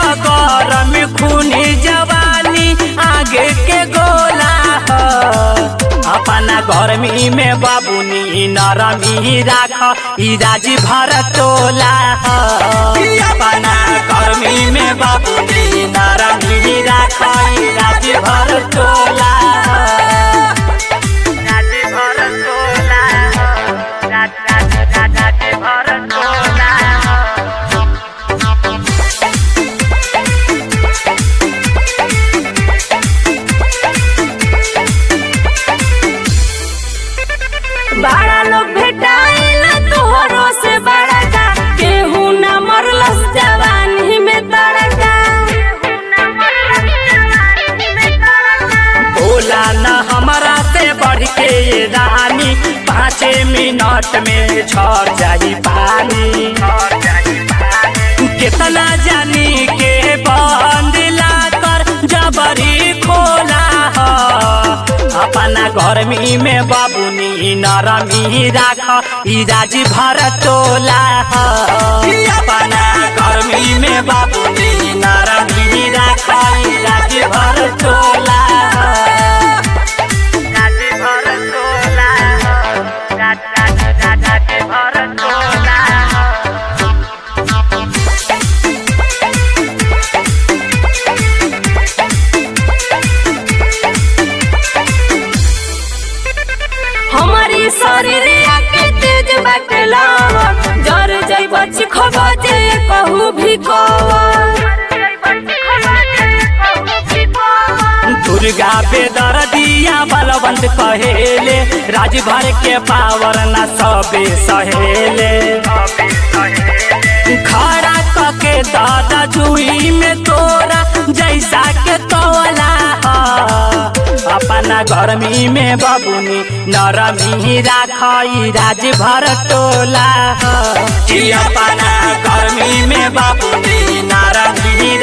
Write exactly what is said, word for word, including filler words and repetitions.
गरम खूनी जवानी आगे के गोला अपना गर्मी में बाबूनी नरमी राख ई राजी भर टोला अपना गर्मी में बाबूनी नरमी राख ई राजी भर टोला राजी भर टोला राजी भर टोला बड़ा लोग भेटाइल तोहरो से बड़ा का केहू न मरलस जवानी में तड़का बोला न हमारा से बढ़ के ये रानी पाँच मिनट में झड़ जाई पानी कितना जानी के बंद ला कर जबरी खोला अपना गर्मी में बाबूनी नरमी राख ई राजी भर टोला अपना गर्मी में बाबूनी नरमी राख ई राजी भर टोला राजी भर टोला राजी भर टोला हमारी शरीरिया के तेज बटलावा जर जई बच खबजे कहू भी दुर्गा बेदर दिया बलवंत कहेले राज भर के पावर न सबे सहेले खड़ा कके दादा जुई में तोरा जैसा के तोला अपना गर्मी में बाबूनी नरमी राख ई राज भर टोला अपना गर्मी में बाबूनी नरमी